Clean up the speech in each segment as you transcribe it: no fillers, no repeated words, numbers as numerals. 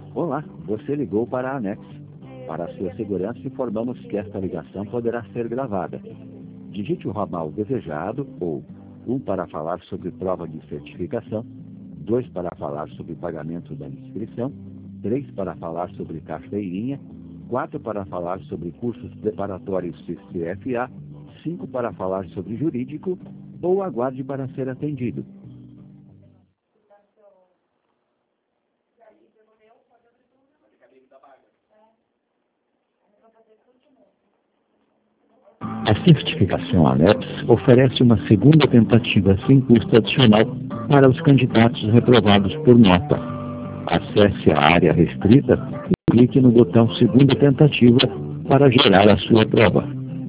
Olá, você ligou para a Anex. Para a sua segurança, informamos que esta ligação poderá ser gravada. Digite o ramal desejado ou 1 para falar sobre prova de certificação, 2 para falar sobre pagamento da inscrição, 3 para falar sobre carteirinha, 4 para falar sobre cursos preparatórios CFA, 5 para falar sobre jurídico ou aguarde para ser atendido. A certificação ANEPS oferece uma segunda tentativa sem custo adicional para os candidatos reprovados por nota. Acesse a área restrita e clique no botão segunda tentativa para gerar a sua prova.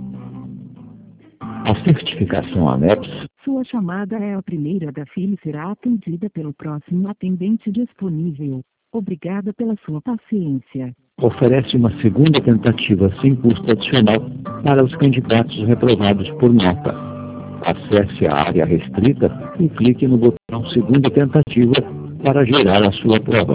A certificação ANEPS. Sua chamada é a primeira da fila e será atendida pelo próximo atendente disponível. Obrigada pela sua paciência. Oferece uma segunda tentativa sem custo adicional para os candidatos reprovados por nota. Acesse a área restrita e clique no botão segunda tentativa para gerar a sua prova.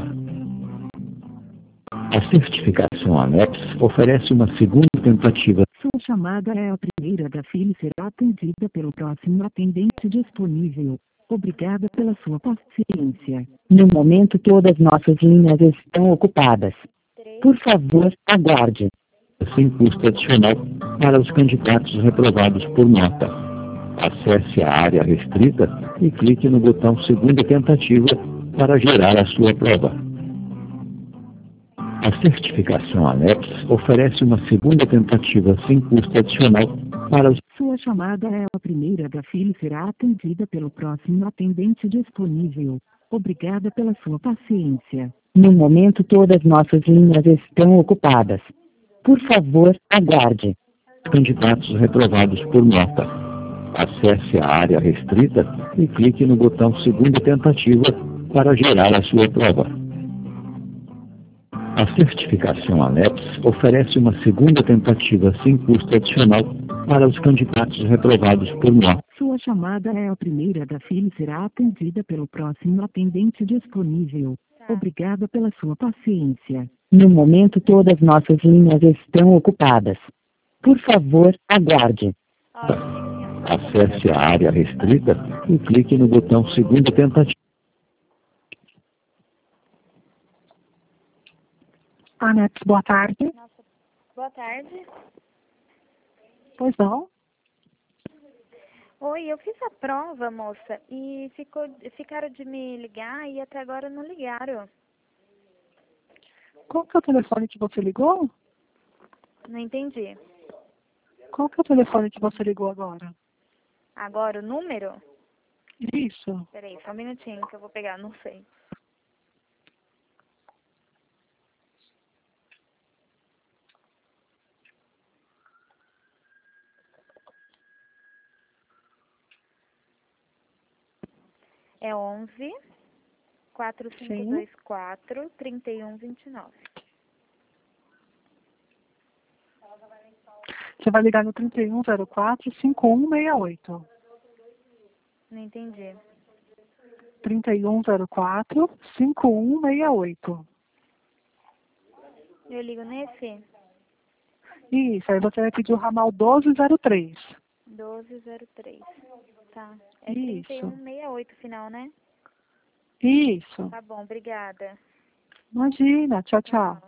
A certificação ANEPS oferece uma segunda tentativa. Sua chamada é a primeira da fila e será atendida pelo próximo atendente disponível. Obrigada pela sua paciência. No momento, todas nossas linhas estão ocupadas. Por favor, aguarde. Sem custo adicional para os candidatos reprovados por nota. Acesse a área restrita e clique no botão segunda tentativa para gerar a sua prova. A certificação ANEPS oferece uma segunda tentativa sem custo adicional para os... Sua chamada é a primeira da fila e será atendida pelo próximo atendente disponível. Obrigada pela sua paciência. No momento, todas nossas linhas estão ocupadas. Por favor, aguarde. Candidatos reprovados por nota. Acesse a área restrita e clique no botão segunda tentativa para gerar a sua prova. A certificação ANEPS oferece uma segunda tentativa sem custo adicional para os candidatos reprovados por nota. Sua chamada é a primeira da fila e será atendida pelo próximo atendente disponível. Obrigada pela sua paciência. No momento, todas nossas linhas estão ocupadas. Por favor, aguarde. Acesse a área restrita e clique no botão segunda tentativa. Anex, boa tarde. Boa tarde. Pois não? Oi, eu fiz a prova, moça, e ficaram de me ligar e até agora não ligaram. Qual que é o telefone que você ligou? Não entendi. Qual que é o telefone que você ligou agora? Agora o número? Isso. Peraí, só um minutinho que eu vou pegar, não sei. É 11 4524 3129. Você vai ligar no 3104-5168. Não entendi. 3104-5168. Eu ligo nesse? Isso, aí você vai pedir o ramal 1203. 1203. Tá. É Isso. 3168 final, né? Isso. Tá bom, obrigada. Imagina, tchau, tchau.